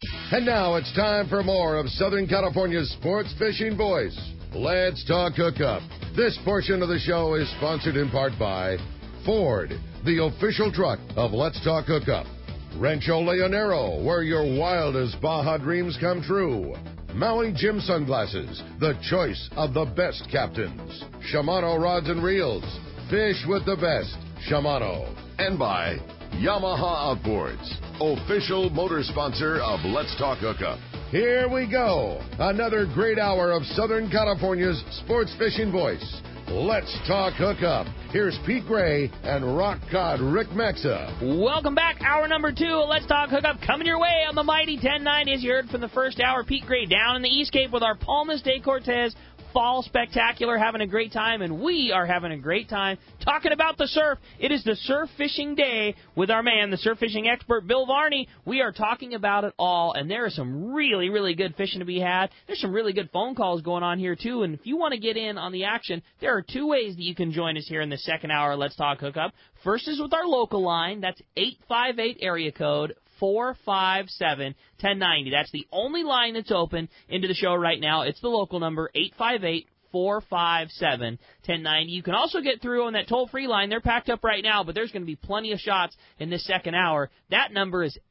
And now it's time for more of Southern California's sports fishing voice. Let's talk hookup. This portion of the show is sponsored in part by Ford, the official truck of Let's Talk Hookup. Rancho Leonero, where your wildest Baja dreams come true. Maui Jim Sunglasses, the choice of the best captains. Shimano Rods and Reels, fish with the best. Shimano. And by Yamaha Outboards, official motor sponsor of Let's Talk Hookup. Here we go. Another great hour of Southern California's sports fishing voice. Let's Talk Hookup. Here's Pete Gray and rock cod Rick Maxa. Welcome back. Hour number 2 of Let's Talk Hookup coming your way on the mighty 1090. As you heard from the first hour, Pete Gray down in the East Cape with our Palmas de Cortez Fall Spectacular, having a great time, and we are having a great time talking about the surf. It is the surf fishing day with our man, the surf fishing expert, Bill Varney. We are talking about it all, and there is some really, really good fishing to be had. There's some really good phone calls going on here, too, and if you want to get in on the action, there are 2 ways that you can join us here in the second hour of Let's Talk Hookup. First is with our local line. That's 858 area code 457-1090. That's the only line that's open into the show right now. It's the local number, 858-457-1090. You can also get through on that toll-free line. They're packed up right now, but there's going to be plenty of shots in this second hour. That number is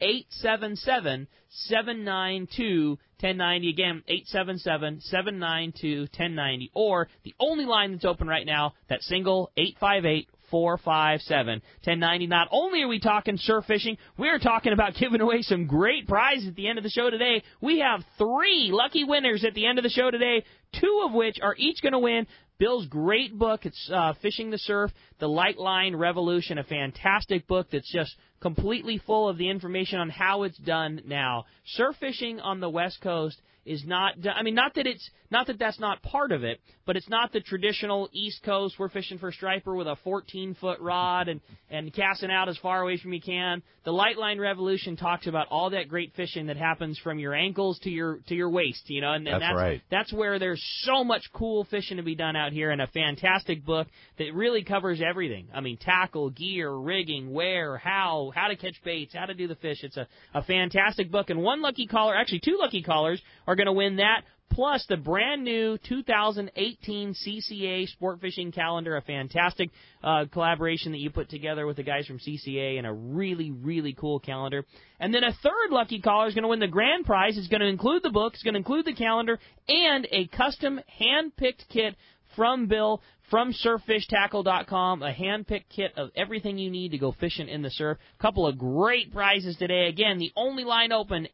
877-792-1090. Again, 877-792-1090. Or the only line that's open right now, that single, 858-457-1090. Not only are we talking surf fishing, we're talking about giving away some great prizes at the end of the show today. We have 3 lucky winners at the end of the show today, 2 of which are each going to win Bill's great book. It's Fishing the Surf, The Light Line Revolution, a fantastic book that's just completely full of the information on how it's done now. Surf fishing on the West Coast is not, I mean, not that that's not part of it, but it's not the traditional East Coast, we're fishing for striper with a 14-foot rod and casting out as far away from you can. The Light Line Revolution talks about all that great fishing that happens from your ankles to your waist, you know, and that's right. That's where there's so much cool fishing to be done out here, and a fantastic book that really covers everything. I mean, tackle, gear, rigging, where, how to catch baits, how to do the fish. It's a fantastic book, and 1 lucky caller, actually 2 lucky callers, are going to win that, plus the brand new 2018 CCA Sport Fishing Calendar, a fantastic collaboration that you put together with the guys from CCA, and a really, really cool calendar. And then a 3rd lucky caller is going to win the grand prize. It's going to include the book, it's going to include the calendar, and a custom hand-picked kit from Bill from SurfFishTackle.com, a hand-picked kit of everything you need to go fishing in the surf. A couple of great prizes today. Again, the only line open,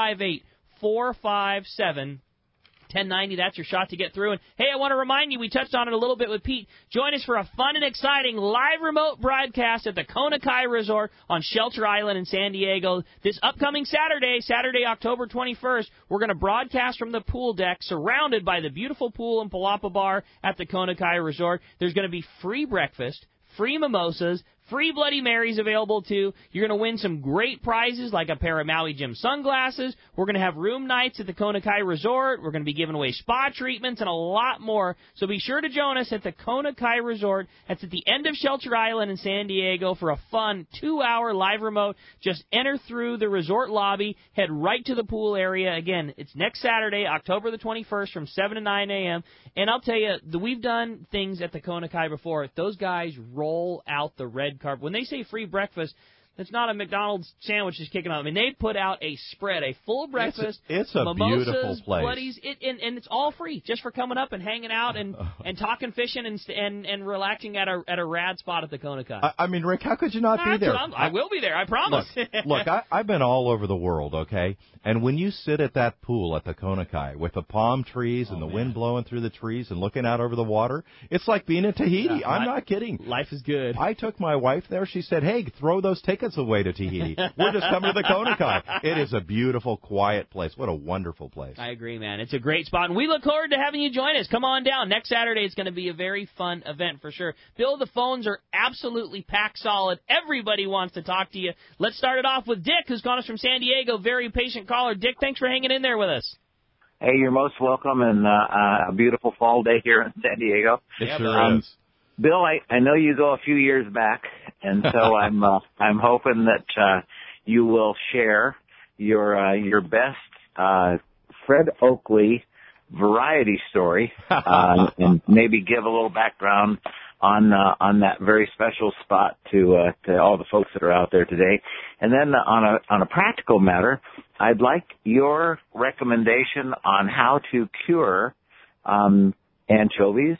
858-457-1090. That's your shot to get through. And, hey, I want to remind you, we touched on it a little bit with Pete. Join us for a fun and exciting live remote broadcast at the Kona Kai Resort on Shelter Island in San Diego. This upcoming Saturday, October 21st, we're going to broadcast from the pool deck surrounded by the beautiful pool and palapa bar at the Kona Kai Resort. There's going to be free breakfast, free mimosas, free Bloody Marys available, too. You're going to win some great prizes like a pair of Maui Jim sunglasses. We're going to have room nights at the Kona Kai Resort. We're going to be giving away spa treatments and a lot more. So be sure to join us at the Kona Kai Resort. That's at the end of Shelter Island in San Diego for a fun 2-hour live remote. Just enter through the resort lobby, head right to the pool area. Again, it's next Saturday, October the 21st from 7 to 9 a.m. And I'll tell you, we've done things at the Kona Kai before. Those guys roll out the red carpet. When they say free breakfast, it's not a McDonald's sandwich just kicking on. I mean, they put out a spread, a full breakfast. It's a mimosas, beautiful place. Bloodies, and it's all free just for coming up and hanging out and talking fishing and relaxing at a rad spot at the Kona Kai. I mean, Rick, how could you not be there? I will be there, I promise. Look, I've been all over the world, okay? And when you sit at that pool at the Kona Kai with the palm trees and the wind blowing through the trees and looking out over the water, it's like being in Tahiti. I'm not kidding. Life is good. I took my wife there. She said, hey, throw those tickets away to Tahiti. We're just coming to the Kona Kai. It is a beautiful, quiet place. What a wonderful place. I agree, man. It's a great spot, and we look forward to having you join us. Come on down. Next Saturday is going to be a very fun event for sure. Bill, the phones are absolutely packed solid. Everybody wants to talk to you. Let's start it off with Dick, who's calling us from San Diego. Very patient caller. Dick, thanks for hanging in there with us. Hey, you're most welcome, and a beautiful fall day here in San Diego. It sure is. Bill, I know you go a few years back, and so I'm hoping that you will share your best Fred Oakley variety story, and maybe give a little background on that very special spot to all the folks that are out there today. And then on a practical matter, I'd like your recommendation on how to cure anchovies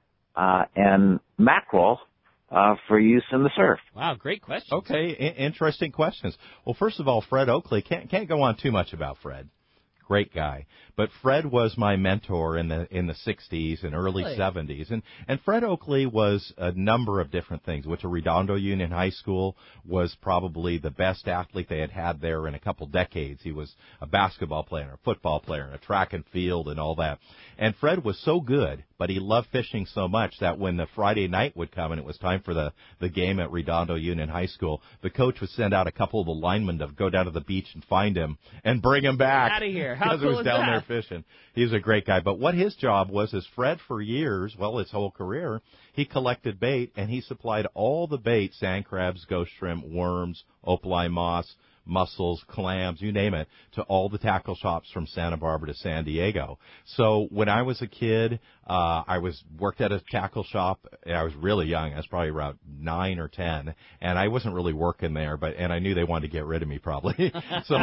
and mackerel for use in the surf. Wow, great question. Okay, interesting questions. Well, first of all, Fred Oakley, can't go on too much about Fred. Great guy. But Fred was my mentor in the 60s and early 70s. And Fred Oakley was a number of different things. Went to Redondo Union High School, was probably the best athlete they had there in a couple decades. He was a basketball player, a football player, and a track and field and all that. And Fred was so good, but he loved fishing so much that when the Friday night would come and it was time for the game at Redondo Union High School, the coach would send out a couple of the linemen to go down to the beach and find him and bring him back. Out of here. How Because cool he was is down that? there fishing. He was a great guy. But what his job was is Fred, for years, well, his whole career, he collected bait, and he supplied all the bait, sand crabs, ghost shrimp, worms, opaline moss, mussels, clams, you name it, to all the tackle shops from Santa Barbara to San Diego. So when I was a kid, I worked at a tackle shop. I was really young. I was probably around 9 or 10, and I wasn't really working there, and I knew they wanted to get rid of me probably.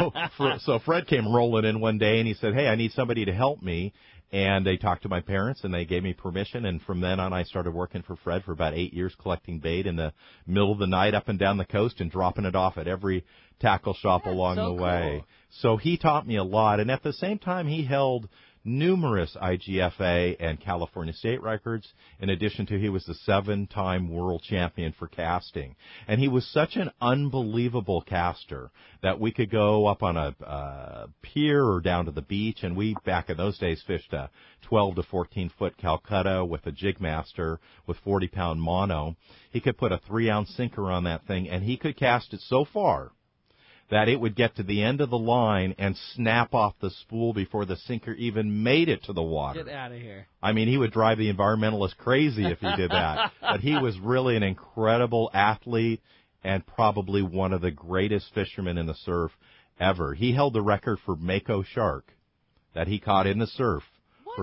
So Fred came rolling in one day, and he said, "Hey, I need somebody to help me." And they talked to my parents, and they gave me permission. And from then on, I started working for Fred for about 8 years, collecting bait in the middle of the night up and down the coast and dropping it off at every tackle shop along the way. So he taught me a lot. And at the same time, he held numerous IGFA and California state records. In addition to, he was the 7-time world champion for casting. And he was such an unbelievable caster that we could go up on a pier or down to the beach, and we, back in those days, fished a 12 to 14-foot Calcutta with a jig master with 40-pound mono. He could put a 3-ounce sinker on that thing, and he could cast it so far that it would get to the end of the line and snap off the spool before the sinker even made it to the water. Get out of here. I mean, he would drive the environmentalists crazy if he did that. But he was really an incredible athlete and probably one of the greatest fishermen in the surf ever. He held the record for mako shark that he caught in the surf for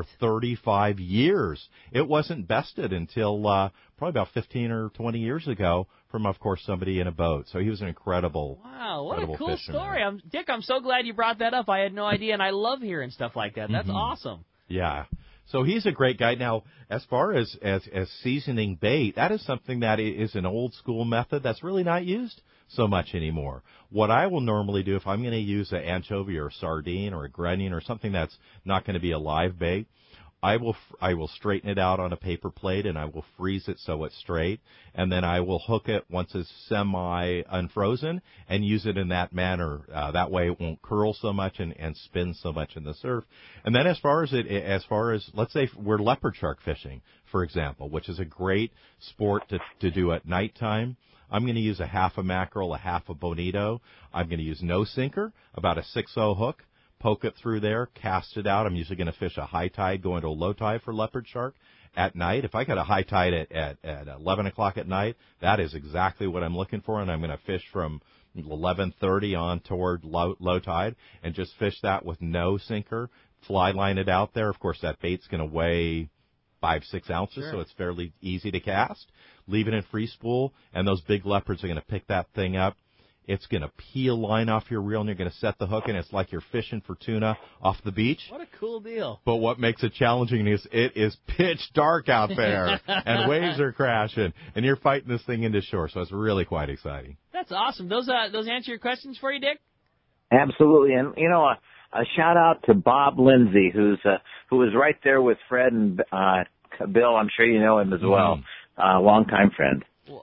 35 years. It wasn't bested until probably about 15 or 20 years ago from, of course, somebody in a boat. So he was an incredible what a cool fisherman. story. Dick, I'm so glad you brought that up. I had no idea, and I love hearing stuff like that. That's awesome. Yeah. So he's a great guy. Now, as far as seasoning bait, that is something that is an old school method that's really not used so much anymore. What I will normally do if I'm going to use an anchovy or a sardine or a grunion or something that's not going to be a live bait, I will straighten it out on a paper plate and I will freeze it so it's straight, and then I will hook it once it's semi-unfrozen and use it in that manner. That way it won't curl so much and spin so much in the surf. And then as far as let's say we're leopard shark fishing, for example, which is a great sport to do at nighttime, I'm going to use a half a mackerel, a half a bonito. I'm going to use no sinker, about a 6/0 hook. Poke it through there, cast it out. I'm usually going to fish a high tide going to a low tide for leopard shark at night. If I got a high tide at 11 o'clock at night, that is exactly what I'm looking for, and I'm going to fish from 11:30 on toward low tide and just fish that with no sinker, fly line it out there. Of course, that bait's going to weigh 5-6 ounces, so it's fairly easy to cast. Leave it in free spool, and those big leopards are going to pick that thing up. It's going to peel line off your reel, and you're going to set the hook, and it's like you're fishing for tuna off the beach. What a cool deal. But what makes it challenging is it is pitch dark out there, and waves are crashing, and you're fighting this thing into shore, so it's really quite exciting. That's awesome. Those answer your questions for you, Dick? Absolutely. And, you know, a shout-out to Bob Lindsay, who was right there with Fred and Bill. I'm sure you know him as well. Longtime friend.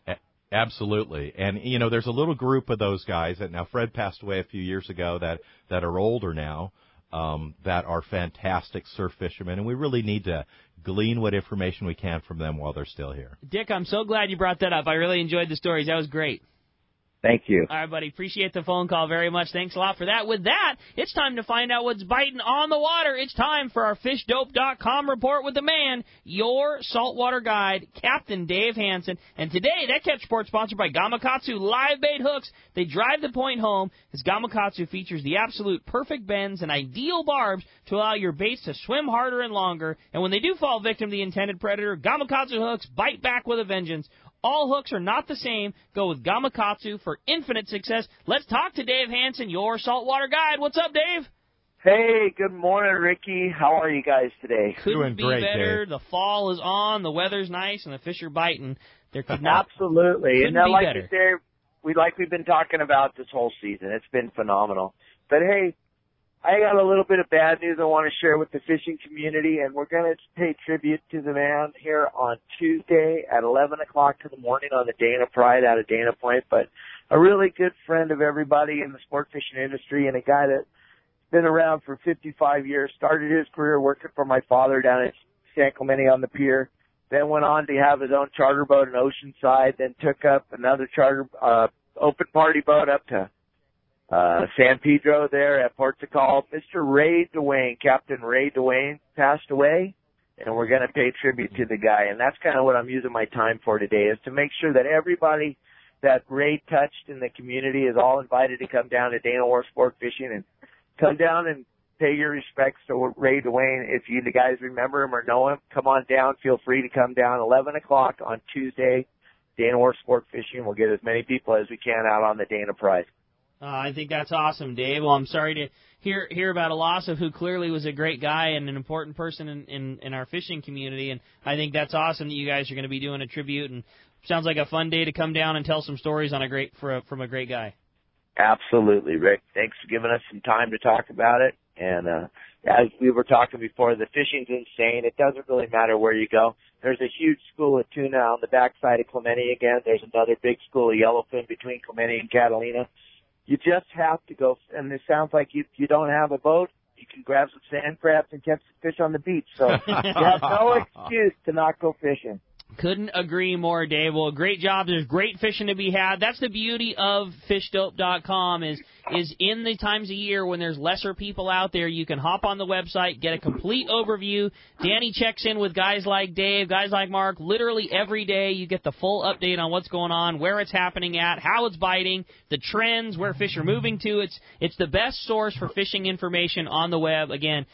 Absolutely. And, you know, there's a little group of those guys that now Fred passed away a few years ago that are older now, that are fantastic surf fishermen, and we really need to glean what information we can from them while they're still here. Dick, I'm so glad you brought that up. I really enjoyed the stories. That was great. Thank you. All right, buddy. Appreciate the phone call very much. Thanks a lot for that. With that, it's time to find out what's biting on the water. It's time for our FishDope.com report with the man, your saltwater guide, Captain Dave Hansen. And today, that Catch Report sponsored by Gamakatsu Live Bait Hooks. They drive the point home as Gamakatsu features the absolute perfect bends and ideal barbs to allow your baits to swim harder and longer. And when they do fall victim to the intended predator, Gamakatsu hooks bite back with a vengeance. All hooks are not the same. Go with Gamakatsu for infinite success. Let's talk to Dave Hansen, your saltwater guide. What's up, Dave? Hey, good morning, Ricky. How are you guys today? Couldn't Doing be great, better. Dave. The fall is on. The weather's nice, and the fish are biting. There could not. Absolutely. Couldn't And be like better. you say, we've been talking about this whole season. It's been phenomenal. But hey, I got a little bit of bad news I want to share with the fishing community, and we're going to pay tribute to the man here on Tuesday at 11 o'clock in the morning on the Dana Pride out of Dana Point, but a really good friend of everybody in the sport fishing industry and a guy that's been around for 55 years, started his career working for my father down at San Clemente on the pier, then went on to have his own charter boat in Oceanside, then took up another charter, open party boat up to San Pedro there at Portugal. Mr. Ray Duane, Captain Ray Duane, passed away, and we're going to pay tribute to the guy. And that's kind of what I'm using my time for today, is to make sure that everybody that Ray touched in the community is all invited to come down to Dana Wharf Sport Fishing and come down and pay your respects to Ray Duane. If you guys remember him or know him, come on down. Feel free to come down 11 o'clock on Tuesday, Dana Wharf Sport Fishing. We'll get as many people as we can out on the Dana Pride. I think that's awesome, Dave. Well, I'm sorry to hear about a loss of who clearly was a great guy and an important person in our fishing community. And I think that's awesome that you guys are going to be doing a tribute. And sounds like a fun day to come down and tell some stories on from a great guy. Absolutely, Rick. Thanks for giving us some time to talk about it. And as we were talking before, the fishing's insane. It doesn't really matter where you go. There's a huge school of tuna on the backside of Clemente again. There's another big school of yellowfin between Clemente and Catalina. You just have to go, and it sounds like you don't have a boat. You can grab some sand crabs and catch some fish on the beach. So you have no excuse to not go fishing. Couldn't agree more, Dave. Well, great job. There's great fishing to be had. That's the beauty of FishDope.com is in the times of year when there's lesser people out there, you can hop on the website, get a complete overview. Danny checks in with guys like Dave, guys like Mark. Literally every day you get the full update on what's going on, where it's happening at, how it's biting, the trends, where fish are moving to. It's the best source for fishing information on the web. Again,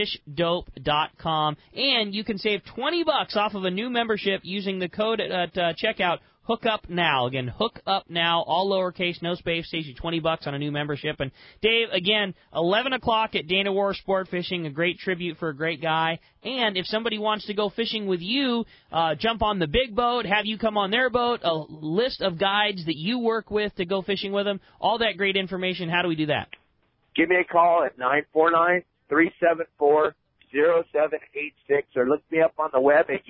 FishDope.com, and you can save $20 off of a new membership using the code at checkout. Hook Up Now. Again, Hook Up Now, all lowercase, no space, saves you $20 on a new membership. And Dave, again, 11 o'clock at Dana Wharf Sport Fishing, a great tribute for a great guy. And if somebody wants to go fishing with you, jump on the big boat, have you come on their boat, a list of guides that you work with to go fishing with them, all that great information. How do we do that? Give me a call at 949-374-0786 or look me up on the web at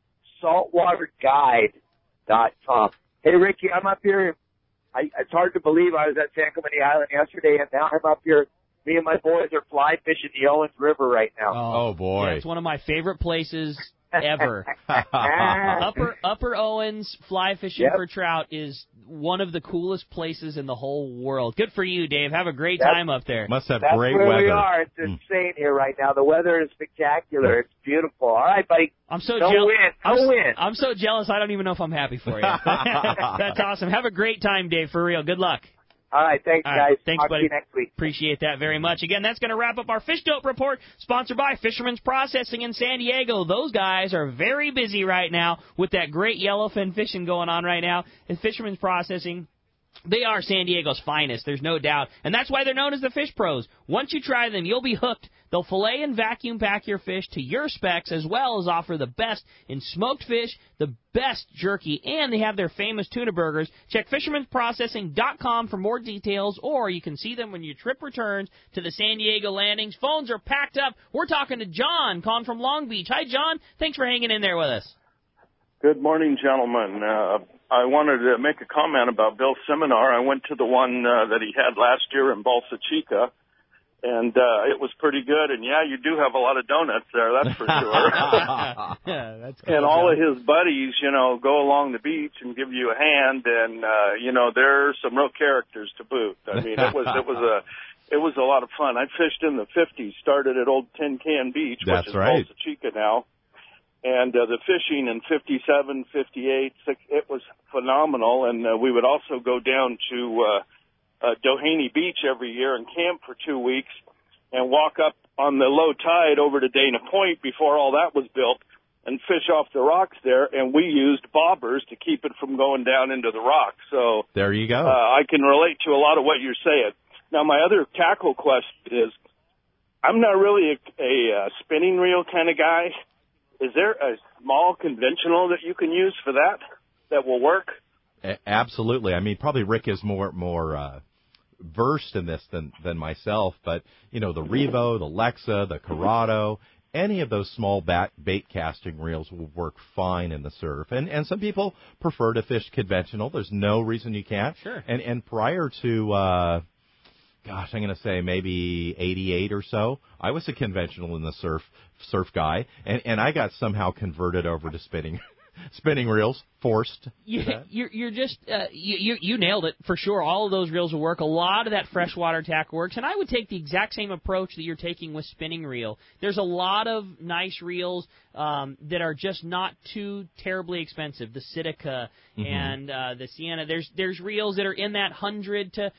yoursaltwaterguide.com. Hey, Ricky, I'm up here. It's hard to believe I was at San Clemente Island yesterday, and now I'm up here. Me and my boys are fly fishing the Owens River right now. Oh boy. Yeah, it's one of my favorite places ever. Upper Owens fly fishing for trout is one of the coolest places in the whole world. Good for you, Dave. Have a great time up there. Must have That's great where weather. we are. It's insane here right now. The weather is spectacular. It's beautiful. All right, buddy. I'm so Don't jealous. win. Don't win. I'm so jealous. I don't even know if I'm happy for you. That's awesome. Have a great time, Dave. For real. Good luck. All right, thanks, All guys. right, thanks, Talk buddy. to you next week. Appreciate that very much. Again, that's going to wrap up our Fish Dope Report, sponsored by Fisherman's Processing in San Diego. Those guys are very busy right now with that great yellowfin fishing going on right now. And Fisherman's Processing, they are San Diego's finest, there's no doubt. And that's why they're known as the Fish Pros. Once you try them, you'll be hooked. They'll fillet and vacuum pack your fish to your specs, as well as offer the best in smoked fish, the best jerky, and they have their famous tuna burgers. Check fishermansprocessing.com for more details, or you can see them when your trip returns to the San Diego landings. Phones are packed up. We're talking to John, calling from Long Beach. Hi, John. Thanks for hanging in there with us. Good morning, gentlemen. I wanted to make a comment about Bill's seminar. I went to the one that he had last year in Balsa Chica, And it was pretty good. And, yeah, you do have a lot of donuts there, that's for sure. Yeah, that's cool, and all John. of his buddies, go along the beach and give you a hand. And, there are some real characters to boot. I mean, it was a lot of fun. I fished in the 50s, started at Old Tin Can Beach, That's which is right. Bolsa Chica now. And the fishing in 57, 58, it was phenomenal. And we would also go down to Doheny Beach every year and camp for 2 weeks and walk up on the low tide over to Dana Point before all that was built and fish off the rocks there. And we used bobbers to keep it from going down into the rocks. So there you go. I can relate to a lot of what you're saying. Now, my other tackle question is, I'm not really a spinning reel kind of guy. Is there a small conventional that you can use for that will work? Absolutely. I mean, probably Rick is more versed in this than myself, but, the Revo, the Lexa, the Corrado, any of those small bait casting reels will work fine in the surf. And some people prefer to fish conventional. There's no reason you can't. Sure. And prior to, I'm going to say maybe 88 or so, I was a conventional in the surf guy, and I got somehow converted over to spinning reels, forced. You're just you nailed it for sure. All of those reels will work. A lot of that freshwater tackle works, and I would take the exact same approach that you're taking with spinning reel. There's a lot of nice reels that are just not too terribly expensive. The Sitica and the Sienna. There's reels that are in that $100 to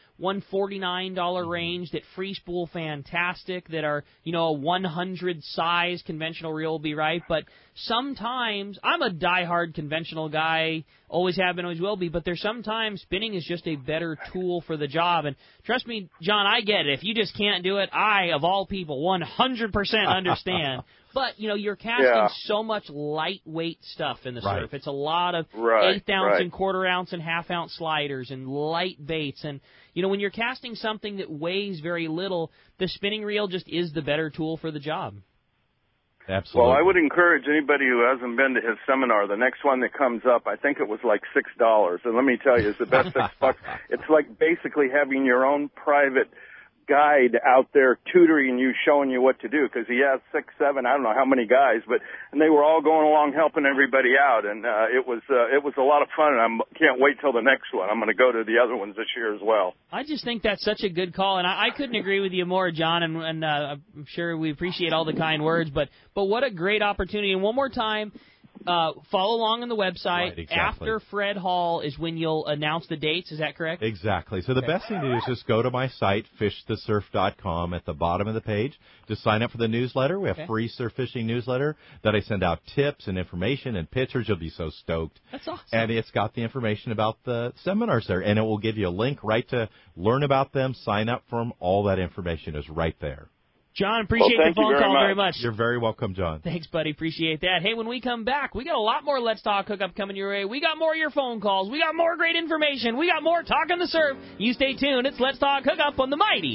$149 range that free spool fantastic. That are a 100 size conventional reel will be right, but sometimes I'm a diehard conventional guy. Always have been, always will be, but there's sometimes spinning is just a better tool for the job. And trust me, John, I get it. If you just can't do it, I, of all people, 100% understand. But, you're casting so much lightweight stuff in the surf. It's a lot of eighth ounce and quarter ounce and half ounce sliders and light baits. And, when you're casting something that weighs very little, the spinning reel just is the better tool for the job. Absolutely. Well, I would encourage anybody who hasn't been to his seminar, the next one that comes up, I think it was like $6. And let me tell you, it's the best $6. It's like basically having your own private guide out there tutoring you, showing you what to do, because he has 6, 7, I don't know how many guys, and they were all going along helping everybody out, and it was a lot of fun, and I can't wait till the next one. I'm going to go to the other ones this year as well. I just think that's such a good call, and I couldn't agree with you more, John, and I'm sure we appreciate all the kind words, but what a great opportunity. And one more time, follow along on the website. Right, exactly. After Fred Hall is when you'll announce the dates. Is that correct? Exactly. So the best thing to do is just go to my site, fishthesurf.com, at the bottom of the page to sign up for the newsletter. We have free surf fishing newsletter that I send out tips and information and pictures. You'll be so stoked. That's awesome. And it's got the information about the seminars there, and it will give you a link right to learn about them, sign up for them. All that information is right there. John, appreciate the phone call very much. You're very welcome, John. Thanks, buddy. Appreciate that. Hey, when we come back, we got a lot more Let's Talk Hookup coming your way. We got more of your phone calls. We got more great information. We got more Talking the Surf. You stay tuned. It's Let's Talk Hookup on the mighty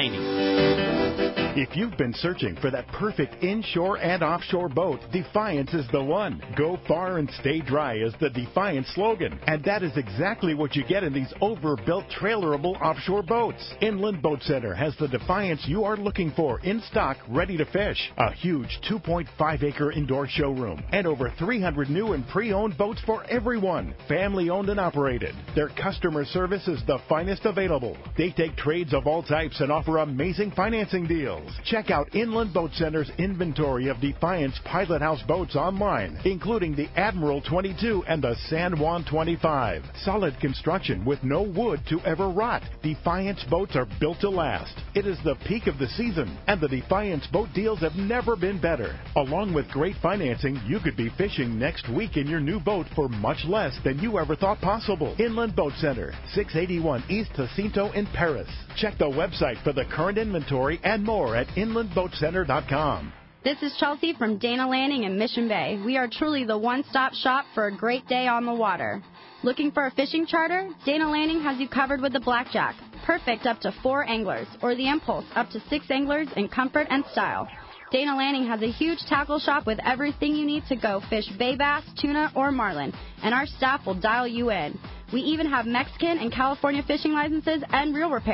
1090. If you've been searching for that perfect inshore and offshore boat, Defiance is the one. Go far and stay dry is the Defiance slogan. And that is exactly what you get in these overbuilt trailerable offshore boats. Inland Boat Center has the Defiance you are looking for in stock, ready to fish. A huge 2.5-acre indoor showroom and over 300 new and pre-owned boats for everyone. Family owned and operated. Their customer service is the finest available. They take trades of all types and offer amazing financing deals. Check out Inland Boat Center's inventory of Defiance Pilot House boats online, including the Admiral 22 and the San Juan 25. Solid construction with no wood to ever rot. Defiance boats are built to last. It is the peak of the season, and the Defiance boat deals have never been better. Along with great financing, you could be fishing next week in your new boat for much less than you ever thought possible. Inland Boat Center, 681 East Jacinto in Paris. Check the website for the current inventory and more at inlandboatcenter.com. This is Chelsea from Dana Landing in Mission Bay. We are truly the one-stop shop for a great day on the water. Looking for a fishing charter? Dana Landing has you covered with the Blackjack. Perfect up to 4 anglers, or the Impulse up to 6 anglers in comfort and style. Dana Landing has a huge tackle shop with everything you need to go fish bay bass, tuna, or marlin, and our staff will dial you in. We even have Mexican and California fishing licenses and reel repair.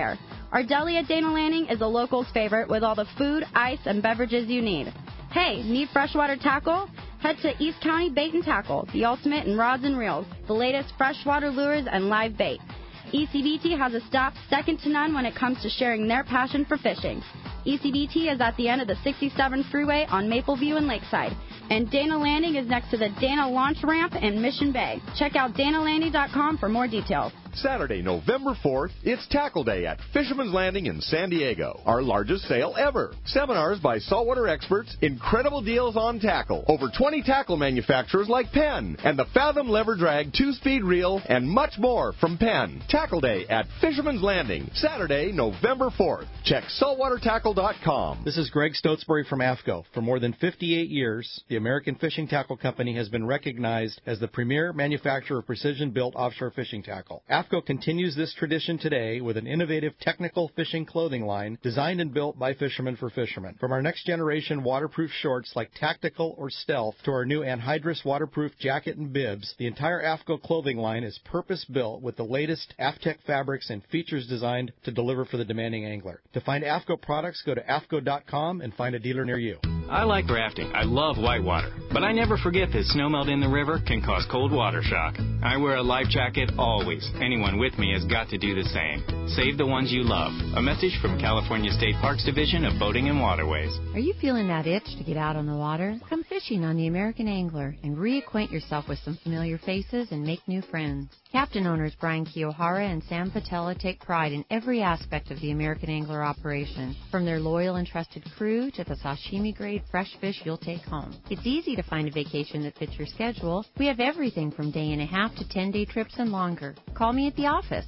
Our deli at Dana Landing is a local's favorite with all the food, ice, and beverages you need. Hey, need freshwater tackle? Head to East County Bait and Tackle, the ultimate in rods and reels, the latest freshwater lures and live bait. ECBT has a stop second to none when it comes to sharing their passion for fishing. ECBT is at the end of the 67 freeway on Mapleview and Lakeside. And Dana Landing is next to the Dana Launch Ramp in Mission Bay. Check out DanaLanding.com for more details. Saturday, November 4th, it's Tackle Day at Fisherman's Landing in San Diego. Our largest sale ever. Seminars by saltwater experts, incredible deals on tackle. Over 20 tackle manufacturers like Penn, and the Fathom Lever Drag 2-speed reel, and much more from Penn. Tackle Day at Fisherman's Landing, Saturday, November 4th. Check saltwatertackle.com. This is Greg Stotsbury from AFCO. For more than 58 years, the American Fishing Tackle Company has been recognized as the premier manufacturer of precision-built offshore fishing tackle. AFCO continues this tradition today with an innovative technical fishing clothing line designed and built by fishermen for fishermen. From our next generation waterproof shorts like Tactical or Stealth to our new anhydrous waterproof jacket and bibs, the entire AFCO clothing line is purpose-built with the latest AFTEC fabrics and features designed to deliver for the demanding angler. To find AFCO products, go to AFCO.com and find a dealer near you. I like rafting. I love whitewater. But I never forget that snowmelt in the river can cause cold water shock. I wear a life jacket always. Anyone with me has got to do the same. Save the ones you love. A message from California State Parks Division of Boating and Waterways. Are you feeling that itch to get out on the water? Come fishing on the American Angler and reacquaint yourself with some familiar faces and make new friends. Captain owners Brian Kiyohara and Sam Patella take pride in every aspect of the American Angler operation, from their loyal and trusted crew to the sashimi-grade fresh fish you'll take home. It's easy to find a vacation that fits your schedule. We have everything from day-and-a-half to 10-day trips and longer. Call me at the office,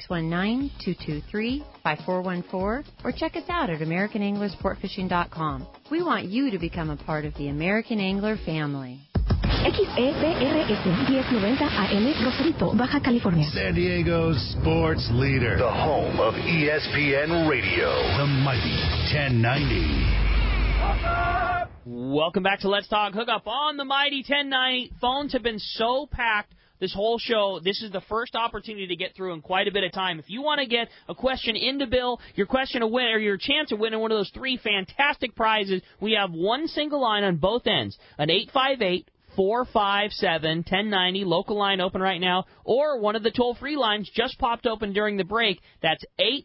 619-223-5414, or check us out at AmericanAnglerSportFishing.com. We want you to become a part of the American Angler family. XEPRS 1090 AM Rosarito, Baja California. San Diego's sports leader. The home of ESPN Radio. The mighty 1090. Welcome back to Let's Talk Hookup on the mighty 1090. Phones have been so packed this whole show. This is the first opportunity to get through in quite a bit of time. If you want to get a question into Bill, your question to win, or your chance of winning one of those three fantastic prizes, we have one single line on both ends, an 858-457-1090, local line open right now, or one of the toll-free lines just popped open during the break. That's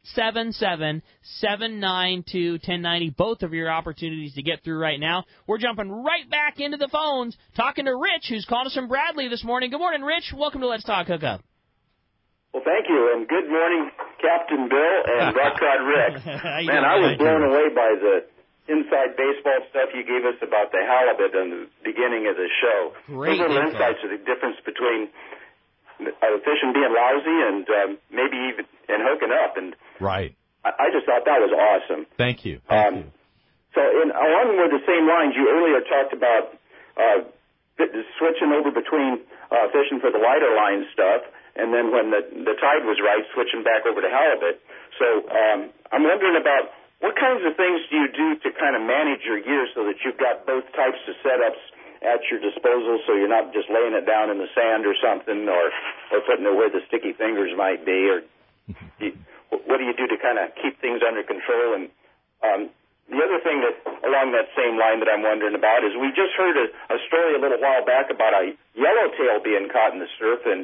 877-792-1090. Both of your opportunities to get through right now. We're jumping right back into the phones, talking to Rich, who's called us from Bradley this morning. Good morning, Rich. Welcome to Let's Talk Hookup. Well, thank you, and good morning, Captain Bill and Rockrod Rick. Man, I was blown away by the inside baseball stuff you gave us about the halibut in the beginning of the show. Great little insights of the difference between fishing being lousy and maybe even hooking up. And right. I just thought that was awesome. Thank you. So along with the same lines, you earlier talked about switching over between fishing for the lighter line stuff, and then when the tide was right, switching back over to halibut. So I'm wondering about what kinds of things do you do to kind of manage your gear so that you've got both types of setups at your disposal, so you're not just laying it down in the sand or something, or putting it where the sticky fingers might be, or what do you do to kind of keep things under control? And the other thing that along that same line that I'm wondering about is we just heard a story a little while back about a yellowtail being caught in the surf, and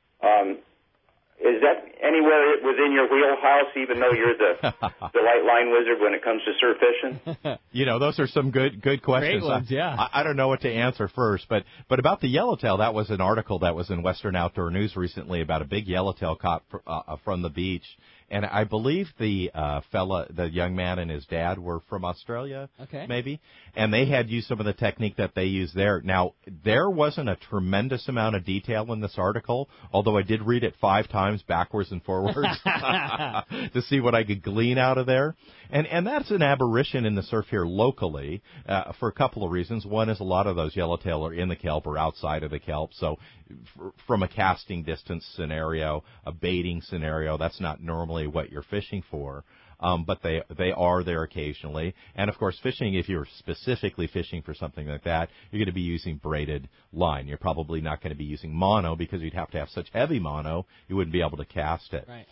is that anywhere within your wheelhouse, even though you're the light line wizard when it comes to surf fishing? Those are some good questions. Great ones, yeah. I don't know what to answer first, but about the yellowtail, that was an article that was in Western Outdoor News recently about a big yellowtail caught from the beach. And I believe the young man and his dad were from Australia, maybe, and they had used some of the technique that they use there. Now, there wasn't a tremendous amount of detail in this article, although I did read it 5 times backwards and forwards to see what I could glean out of there. And that's an aberration in the surf here locally for a couple of reasons. One is a lot of those yellowtail are in the kelp or outside of the kelp, so from a casting distance scenario, a baiting scenario, that's not normally what you're fishing for, but they are there occasionally. And of course, fishing, if you're specifically fishing for something like that, you're going to be using braided line. You're probably not going to be using mono, because you'd have to have such heavy mono you wouldn't be able to cast it. Right.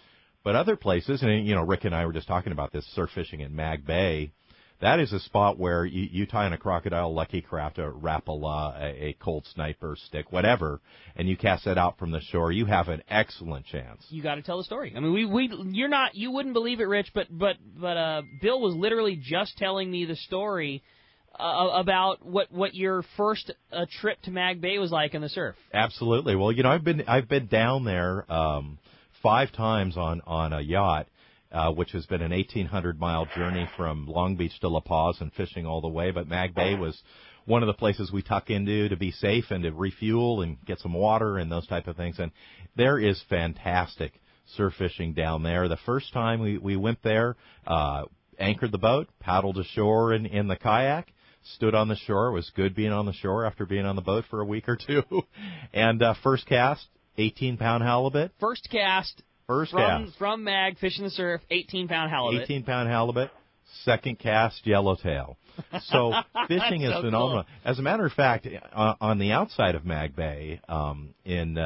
But other places, and Rick and I were just talking about this, surf fishing in Mag Bay. That is a spot where you tie in a crocodile, Lucky Craft, a Rapala, a Cold Sniper stick, whatever, and you cast that out from the shore. You have an excellent chance. You got to tell the story. I mean, you wouldn't believe it, Rich, but Bill was literally just telling me the story about what your first trip to Mag Bay was like in the surf. Absolutely. Well, I've been down there 5 times on a yacht. Which has been an 1,800-mile journey from Long Beach to La Paz and fishing all the way. But Mag Bay was one of the places we tuck into to be safe and to refuel and get some water and those type of things. And there is fantastic surf fishing down there. The first time we went there, anchored the boat, paddled ashore in the kayak, stood on the shore. It was good being on the shore after being on the boat for a week or two. And first cast, 18-pound halibut. First cast. From Mag, fishing the surf, 18-pound halibut. 18-pound halibut. Second cast, yellowtail. So fishing is phenomenal. Cool. As a matter of fact, on the outside of Mag Bay, in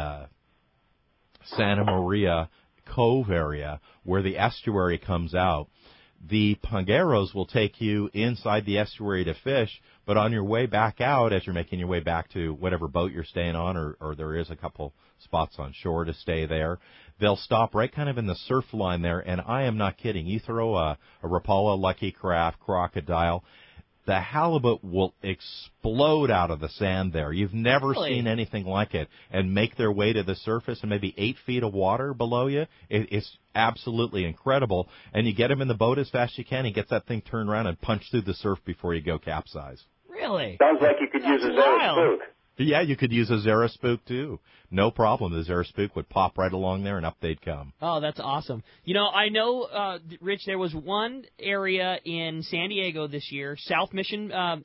Santa Maria Cove area, where the estuary comes out, the pangeros will take you inside the estuary to fish, but on your way back out, as you're making your way back to whatever boat you're staying on, or there is a couple spots on shore to stay there, they'll stop right kind of in the surf line there, and I am not kidding. You throw a Rapala, Lucky Craft, crocodile, the halibut will explode out of the sand there. You've never seen anything like it, and make their way to the surface and maybe 8 feet of water below you. It's absolutely incredible. And you get him in the boat as fast as you can. He gets that thing turned around and punch through the surf before you go capsize. Really? Sounds like you could use a Zara spook. Yeah, you could use a Zara spook, too. No problem. The Zara spook would pop right along there, and up they'd come. Oh, that's awesome. I know, Rich, there was one area in San Diego this year, South Mission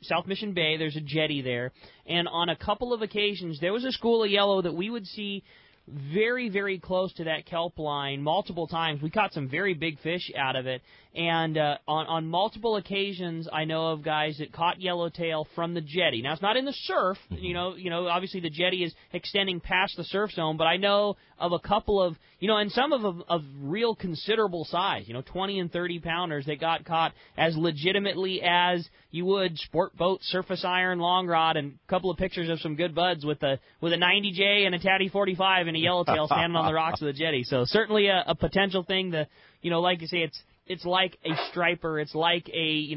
Bay. There's a jetty there. And on a couple of occasions, there was a school of yellow that we would see very, very close to that kelp line multiple times. We caught some very big fish out of it. And on multiple occasions, I know of guys that caught yellowtail from the jetty. Now, it's not in the surf. Obviously the jetty is extending past the surf zone, but I know of a couple of, and some of real considerable size, 20 and 30 pounders that got caught as legitimately as you would sport boat, surface iron, long rod, and a couple of pictures of some good buds with a 90J and a Tatty 45 and a yellowtail standing on the rocks of the jetty. So certainly a potential thing to, like you say, it's like a striper. It's like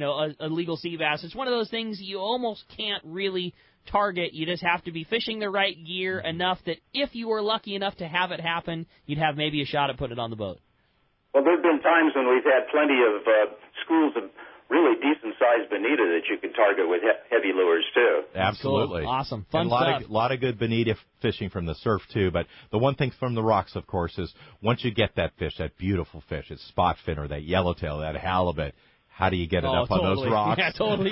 a legal sea bass. It's one of those things you almost can't really target. You just have to be fishing the right gear enough that if you were lucky enough to have it happen, you'd have maybe a shot at putting it on the boat. Well, there have been times when we've had plenty of schools of really decent-sized bonita that you can target with heavy lures, too. Absolutely. Cool. Awesome. Fun stuff. A lot of good bonita fishing from the surf, too. But the one thing from the rocks, of course, is once you get that fish, that beautiful fish, that spot fin or that yellowtail, that halibut, how do you get it up on those rocks? Yeah, totally.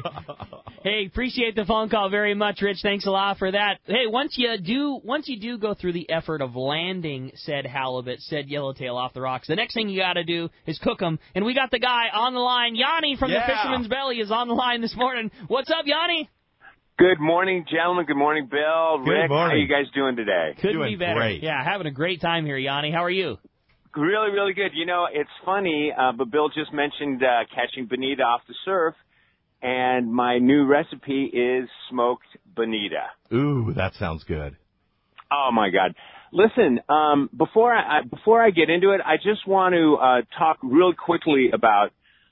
Hey, appreciate the phone call very much, Rich. Thanks a lot for that. Hey, once you do go through the effort of landing said halibut, said yellowtail off the rocks, the next thing you got to do is cook them. And we got the guy on the line. Yanni from the Fisherman's Belly is on the line this morning. What's up, Yanni? Good morning, gentlemen. Good morning, Bill. Good Rick. morning. How are you guys doing today? Couldn't be better. Great. Yeah, having a great time here, Yanni. How are you? Really, really good. It's funny, but Bill just mentioned catching bonita off the surf, and my new recipe is smoked bonita. Ooh, that sounds good. Oh, my God. Listen, before I get into it, I just want to talk real quickly about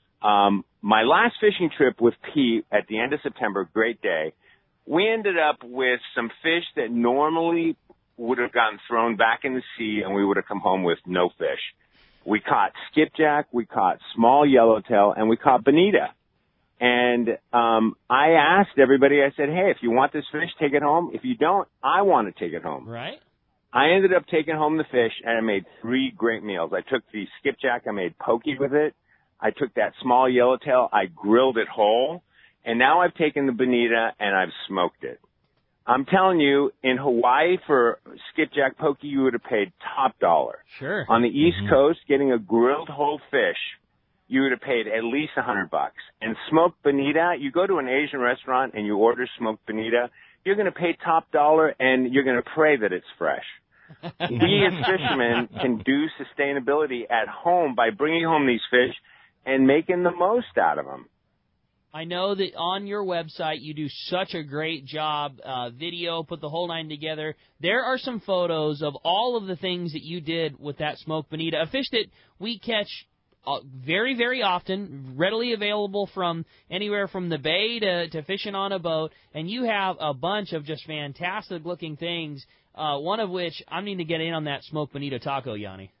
my last fishing trip with Pete at the end of September. Great day. We ended up with some fish that normally would have gotten thrown back in the sea, and we would have come home with no fish. We caught skipjack, we caught small yellowtail, and we caught bonita. And I asked everybody, I said, hey, if you want this fish, take it home. If you don't, I want to take it home. Right. I ended up taking home the fish, and I made 3 great meals. I took the skipjack, I made poke with it. I took that small yellowtail, I grilled it whole. And now I've taken the bonita, and I've smoked it. I'm telling you, in Hawaii for skipjack poke, you would have paid top dollar. Sure. On the East Coast, getting a grilled whole fish, you would have paid at least $100. And smoked bonita, you go to an Asian restaurant and you order smoked bonita, you're going to pay top dollar and you're going to pray that it's fresh. we as fishermen can do sustainability at home by bringing home these fish and making the most out of them. I know that on your website you do such a great job, video, put the whole nine together. There are some photos of all of the things that you did with that smoked bonita, a fish that we catch very, very often, readily available from anywhere from the bay to fishing on a boat, and you have a bunch of just fantastic-looking things, one of which I'm needing to get in on that smoked bonita taco, Yanni.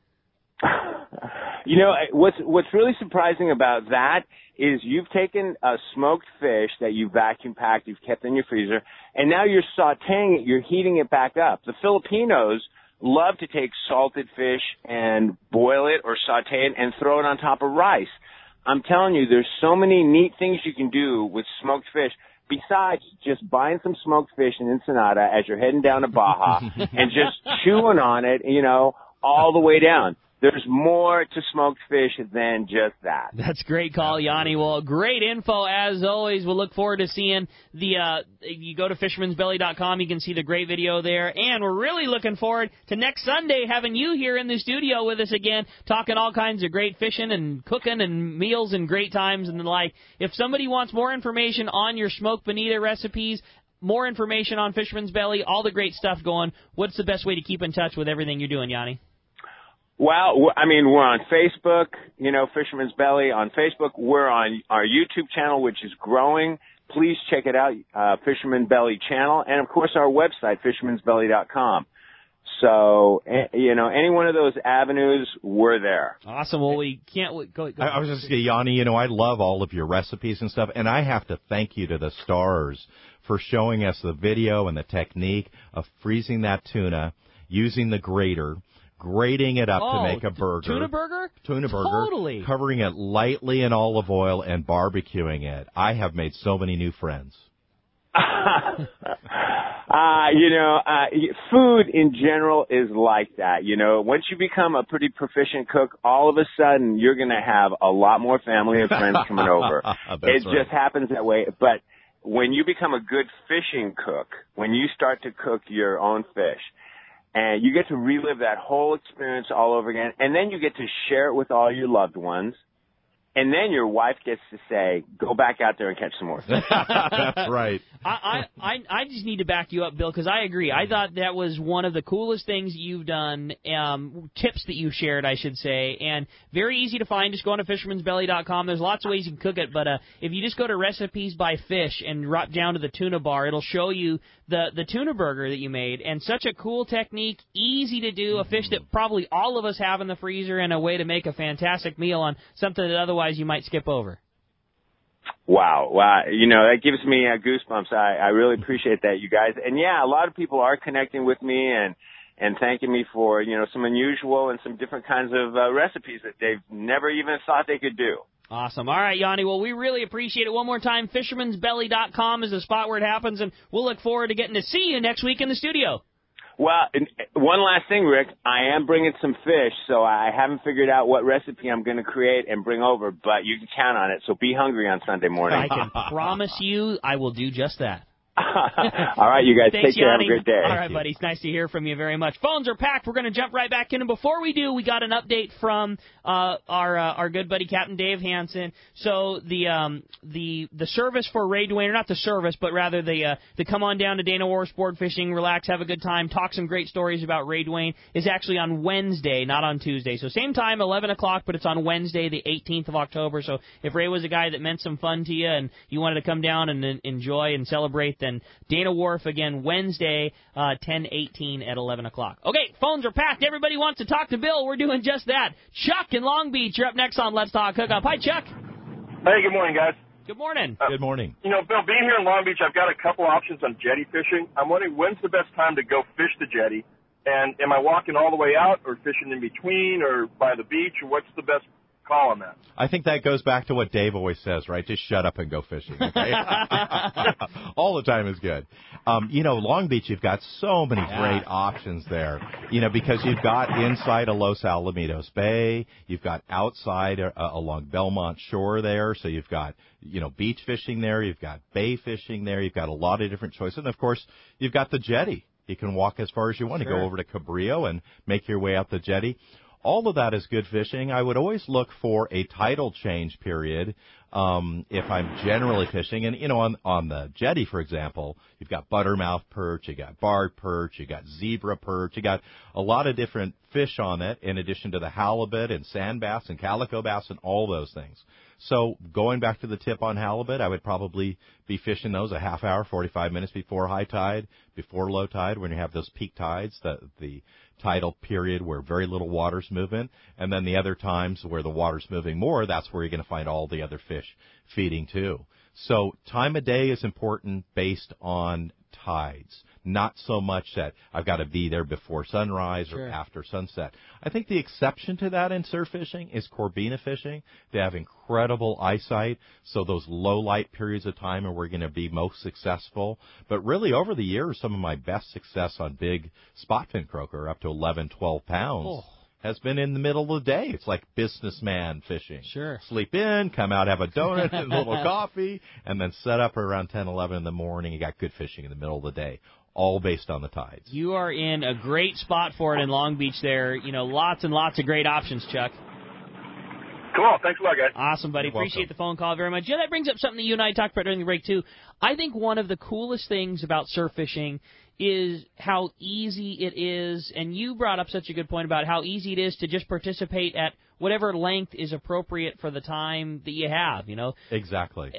You know, what's really surprising about that is you've taken a smoked fish that you vacuum packed, you've kept in your freezer, and now you're sautéing it, you're heating it back up. The Filipinos love to take salted fish and boil it or sauté it and throw it on top of rice. I'm telling you, there's so many neat things you can do with smoked fish besides just buying some smoked fish in Ensenada as you're heading down to Baja and just chewing on it, you know, all the way down. There's more to smoked fish than just that. That's great call, Yanni. Well, great info as always. We'll look forward to seeing if you go to fishermansbelly.com, you can see the great video there. And we're really looking forward to next Sunday having you here in the studio with us again, talking all kinds of great fishing and cooking and meals and great times and the like. If somebody wants more information on your smoked bonita recipes, more information on Fisherman's Belly, all the great stuff going, what's the best way to keep in touch with everything you're doing, Yanni? Well, I mean, we're on Facebook, you know, Fisherman's Belly on Facebook. We're on our YouTube channel, which is growing. Please check it out, Fisherman Belly channel. And, of course, our website, fishermansbelly.com. So, you know, any one of those avenues, we're there. Awesome. Well, we can't go. I was just going to say, Yanni, you know, I love all of your recipes and stuff, and I have to thank you to the stars for showing us the video and the technique of freezing that tuna, using the grater, grating it up to make a burger. Tuna burger? Tuna burger. Totally. Covering it lightly in olive oil and barbecuing it. I have made so many new friends. Food in general is like that. You know, once you become a pretty proficient cook, all of a sudden you're going to have a lot more family and friends coming over. Just happens that way. But when you become a good fishing cook, when you start to cook your own fish, and you get to relive that whole experience all over again, and then you get to share it with all your loved ones, and then your wife gets to say, go back out there and catch some more fish. That's right. I just need to back you up, Bill, because I agree. I thought that was one of the coolest things you've done, tips that you shared, I should say, and very easy to find. Just go on to fishermansbelly.com. There's lots of ways you can cook it, but if you just go to Recipes by Fish and drop down to the tuna bar, it'll show you the tuna burger that you made, and such a cool technique, easy to do, a fish that probably all of us have in the freezer, and a way to make a fantastic meal on something that otherwise you might skip over. Wow. You know, that gives me goosebumps. I really appreciate that, you guys. And, yeah, a lot of people are connecting with me and thanking me for, you know, some unusual and some different kinds of recipes that they've never even thought they could do. Awesome. All right, Yanni. Well, we really appreciate it. One more time, fishermansbelly.com is the spot where it happens, and we'll look forward to getting to see you next week in the studio. Well, and one last thing, Rick. I am bringing some fish, so I haven't figured out what recipe I'm going to create and bring over, but you can count on it, so be hungry on Sunday morning. I can promise you I will do just that. All right, you guys. Thanks, take care. Yanni. Have a great day. All right, buddy. It's nice to hear from you very much. Phones are packed. We're going to jump right back in. And before we do, we got an update from our good buddy Captain Dave Hansen. So the service for Ray Duane, or not the service, but rather the come on down to Dana Wharf Sport Fishing, relax, have a good time, talk some great stories about Ray Duane, is actually on Wednesday, not on Tuesday. So same time, 11 o'clock, but it's on Wednesday, the 18th of October. So if Ray was a guy that meant some fun to you and you wanted to come down and enjoy and celebrate, then Dana Wharf again Wednesday, 10/18 at 11 o'clock. Okay, phones are packed. Everybody wants to talk to Bill. We're doing just that. Chuck in Long Beach, you're up next on Let's Talk Hookup. Hi, Chuck. Hey, good morning, guys. Good morning. Good morning. You know, Bill, being here in Long Beach, I've got a couple options on jetty fishing. I'm wondering, when's the best time to go fish the jetty? And am I walking all the way out or fishing in between or by the beach? Or what's the best call on that? I think that goes back to what Dave always says, right? Just shut up and go fishing, okay? All the time is good. You know, Long Beach, you've got so many great options there, you know, because you've got inside of Los Alamitos Bay, you've got outside along Belmont Shore there, so you've got, you know, beach fishing there, you've got bay fishing there, you've got a lot of different choices, and, of course, you've got the jetty. You can walk as far as you want to go over to Cabrillo and make your way out the jetty. All of that is good fishing. I would always look for a tidal change period if I'm generally fishing. And, on the jetty, for example, you've got buttermouth perch, you got barred perch, you got zebra perch, you got a lot of different fish on it in addition to the halibut and sand bass and calico bass and all those things. So going back to the tip on halibut, I would probably be fishing those a half hour, 45 minutes before high tide, before low tide, when you have those peak tides, the tidal period where very little water's moving, and then the other times where the water's moving more, that's where you're going to find all the other fish feeding too. So time of day is important based on tides, not so much that I've got to be there before sunrise or after sunset. I think the exception to that in surf fishing is Corbina fishing. They have incredible eyesight, so those low light periods of time are where we're going to be most successful. But really over the years, some of my best success on big spotfin croaker, up to 11, 12 pounds, has been in the middle of the day. It's like businessman fishing. Sure. Sleep in, come out, have a donut and a little coffee, and then set up around 10, 11 in the morning. You got good fishing in the middle of the day, all based on the tides. You are in a great spot for it in Long Beach there. Lots and lots of great options, Chuck. Cool. Thanks a lot, guys. Awesome, buddy. Appreciate the phone call very much. Yeah, that brings up something that you and I talked about during the break, too. I think one of the coolest things about surf fishing is how easy it is, and you brought up such a good point about how easy it is to just participate at whatever length is appropriate for the time that you have, Exactly.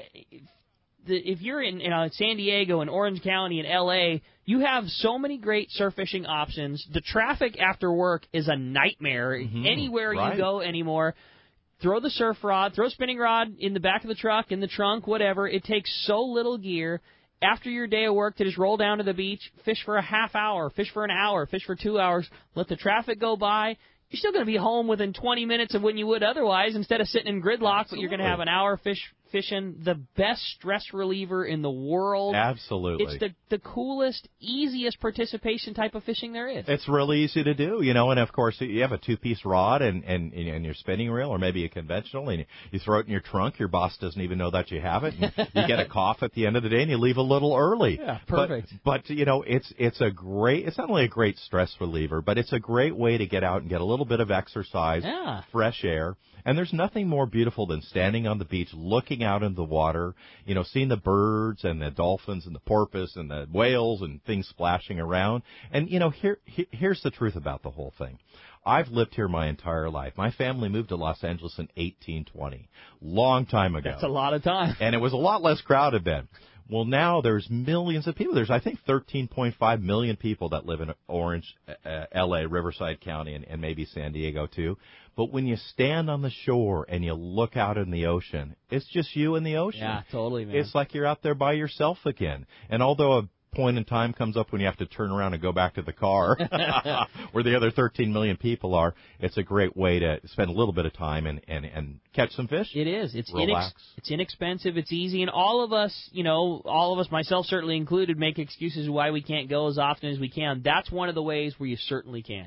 If you're in San Diego and Orange County and L.A., you have so many great surf fishing options. The traffic after work is a nightmare anywhere you go anymore. Throw the surf rod, throw a spinning rod in the back of the truck, in the trunk, whatever. It takes so little gear. After your day of work, to just roll down to the beach, fish for a half hour, fish for an hour, fish for 2 hours, let the traffic go by. You're still going to be home within 20 minutes of when you would otherwise instead of sitting in gridlock, but you're going to have an hour fishing, the best stress reliever in the world. Absolutely. It's the coolest, easiest participation type of fishing there is. It's really easy to do, and of course you have a two-piece rod and your spinning reel or maybe a conventional, and you throw it in your trunk. Your boss doesn't even know that you have it. And you get a cough at the end of the day and you leave a little early. Yeah, perfect. But it's not only a great stress reliever, but it's a great way to get out and get a little bit of exercise, fresh air. And there's nothing more beautiful than standing on the beach, looking out into the water, seeing the birds and the dolphins and the porpoise and the whales and things splashing around. And, here's the truth about the whole thing. I've lived here my entire life. My family moved to Los Angeles in 1820, long time ago. That's a lot of time. And it was a lot less crowded then. Well, now there's millions of people. There's, I think, 13.5 million people that live in Orange, L.A., Riverside County, and maybe San Diego, too. But when you stand on the shore and you look out in the ocean, it's just you and the ocean. Yeah, totally, man. It's like you're out there by yourself again. And although a point in time comes up when you have to turn around and go back to the car where the other 13 million people are, it's a great way to spend a little bit of time and catch some fish. It is. It's relax. It's inexpensive. It's easy. And all of us, myself certainly included, make excuses why we can't go as often as we can. That's one of the ways where you certainly can.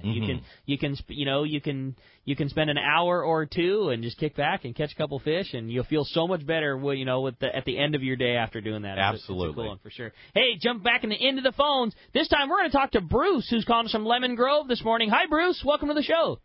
You can spend an hour or two and just kick back and catch a couple fish, and you'll feel so much better, at the end of your day after doing that. Absolutely. It's a cool one for sure. Hey, jump back into the phones. This time we're going to talk to Bruce, who's calling us from Lemon Grove this morning. Hi, Bruce. Welcome to the show.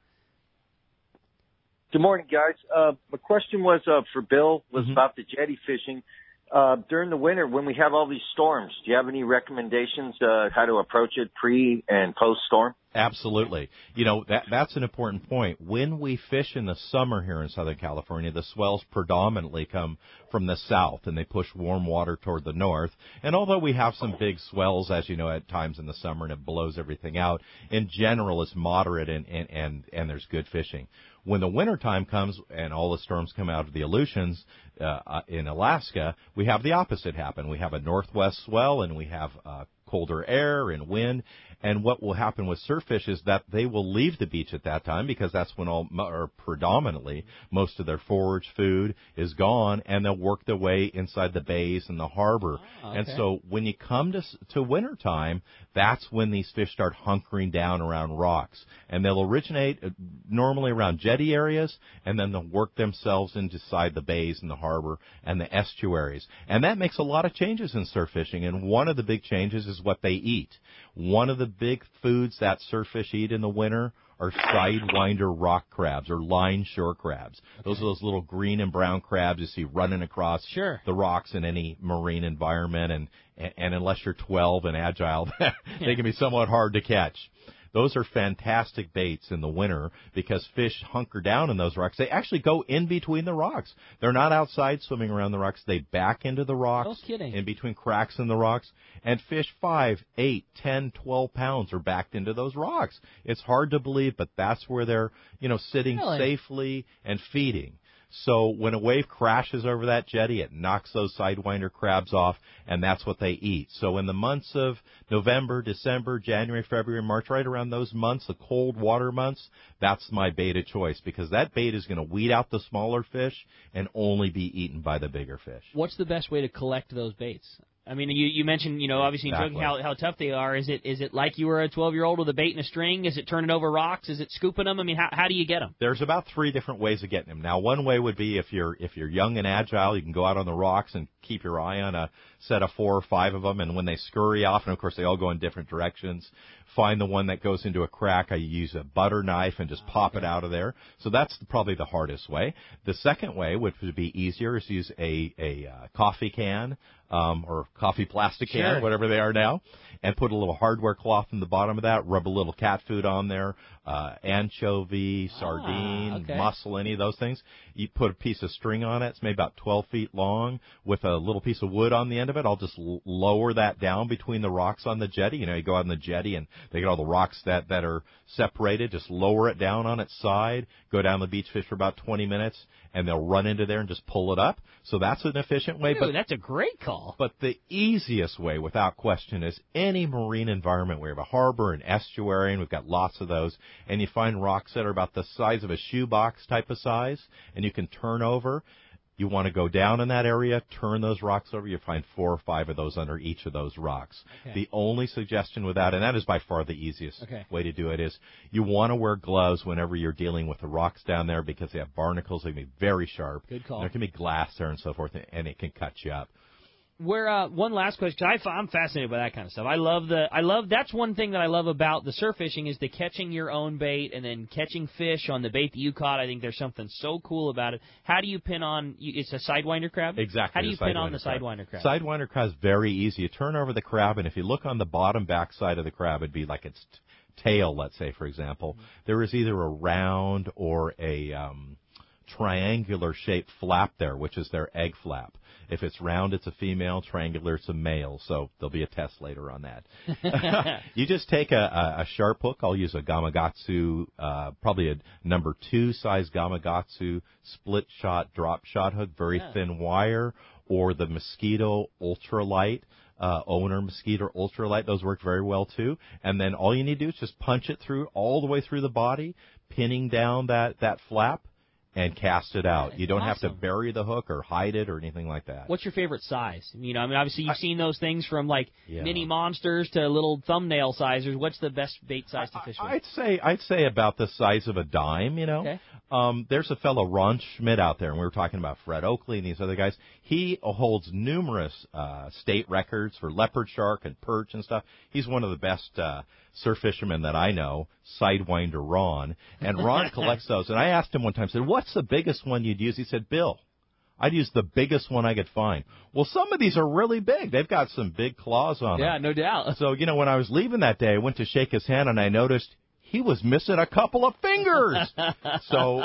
Good morning, guys. My question was for Bill, about the jetty fishing. During the winter, when we have all these storms, do you have any recommendations how to approach it pre and post storm? Absolutely. That's an important point. When we fish in the summer here in Southern California, the swells predominantly come from the south, and they push warm water toward the north. And although we have some big swells, as you know, at times in the summer, and it blows everything out, in general it's moderate and there's good fishing. When the winter time comes and all the storms come out of the Aleutians in Alaska, we have the opposite happen. We have a northwest swell, and we have colder air and wind. And what will happen with surf fish is that they will leave the beach at that time, because that's when predominantly most of their forage food is gone, and they'll work their way inside the bays and the harbor. Okay. And so when you come to winter time, that's when these fish start hunkering down around rocks. And they'll originate normally around jetty areas, and then they'll work themselves inside the bays and the harbor and the estuaries. And that makes a lot of changes in surf fishing. And one of the big changes is is what they eat. One of the big foods that surffish eat in the winter are sidewinder rock crabs or line shore crabs. Okay. Those are those little green and brown crabs you see running across the rocks in any marine environment, and unless you're 12 and agile, they can be somewhat hard to catch. Those are fantastic baits in the winter because fish hunker down in those rocks. They actually go in between the rocks. They're not outside swimming around the rocks. They back into the rocks, in between cracks in the rocks, and fish 5, 8, 10, 12 pounds are backed into those rocks. It's hard to believe, but that's where they're, sitting safely and feeding. So when a wave crashes over that jetty, it knocks those sidewinder crabs off, and that's what they eat. So in the months of November, December, January, February, March, right around those months, the cold water months, that's my bait of choice because that bait is going to weed out the smaller fish and only be eaten by the bigger fish. What's the best way to collect those baits? I mean, you mentioned, obviously in joking how tough they are. Is it like you were a 12-year-old with a bait and a string? Is it turning over rocks? Is it scooping them? I mean, how do you get them? There's about 3 different ways of getting them. Now, one way would be if you're young and agile, you can go out on the rocks and keep your eye on a set of 4 or 5 of them, and when they scurry off, and of course they all go in different directions, find the one that goes into a crack. I use a butter knife and just pop it out of there. So that's probably the hardest way. The second way, which would be easier, is to use a coffee can or coffee plastic can, whatever they are now, and put a little hardware cloth in the bottom of that, rub a little cat food on there, anchovy, sardine, mussel, any of those things. You put a piece of string on it. It's maybe about 12 feet long with a little piece of wood on the end of it. I'll just lower that down between the rocks on the jetty. You go out on the jetty and they get all the rocks that are separated. Just lower it down on its side, go down the beach, fish for about 20 minutes, and they'll run into there and just pull it up. So that's an efficient way. But that's a great call. But the easiest way, without question, is any marine environment where you have a harbor, an estuary, and we've got lots of those, and you find rocks that are about the size of a shoebox type of size, and you can turn over. You want to go down in that area, turn those rocks over. You find 4 or 5 of those under each of those rocks. Okay. The only suggestion with that, and that is by far the easiest way to do it, is you want to wear gloves whenever you're dealing with the rocks down there because they have barnacles. They can be very sharp. Good call. There can be glass there and so forth, and it can cut you up. One last question. I'm fascinated by that kind of stuff. That's one thing that I love about the surf fishing is the catching your own bait and then catching fish on the bait that you caught. I think there's something so cool about it. How do you pin on? It's a sidewinder crab. Exactly. How do you pin on the sidewinder crab? Sidewinder crab is very easy. You turn over the crab, and if you look on the bottom back side of the crab, it'd be like its tail. Let's say, for example, there is either a round or a triangular shaped flap there, which is their egg flap. If it's round, it's a female. Triangular, it's a male. So there'll be a test later on that. You just take a sharp hook. I'll use a Gamakatsu, probably a number 2 size Gamakatsu split shot, drop shot hook, very thin wire, or the Mosquito Ultralight. Owner Mosquito Ultralight. Those work very well too. And then all you need to do is just punch it through all the way through the body, pinning down that flap, and cast it out. You don't have to bury the hook or hide it or anything like that. What's your favorite size? Obviously you've seen those things from like mini monsters to little thumbnail sizers. What's the best bait size to fish with? I'd say about the size of a dime, Okay. There's a fellow, Ron Schmidt, out there, and we were talking about Fred Oakley and these other guys. He holds numerous state records for leopard shark and perch and stuff. He's one of the best surf fishermen that I know, Sidewinder Ron. And Ron collects those. And I asked him one time, I said, what's the biggest one you'd use? He said, Bill, I'd use the biggest one I could find. Well, some of these are really big. They've got some big claws on them. Yeah, no doubt. So, when I was leaving that day, I went to shake his hand, and I noticed he was missing a couple of fingers. So,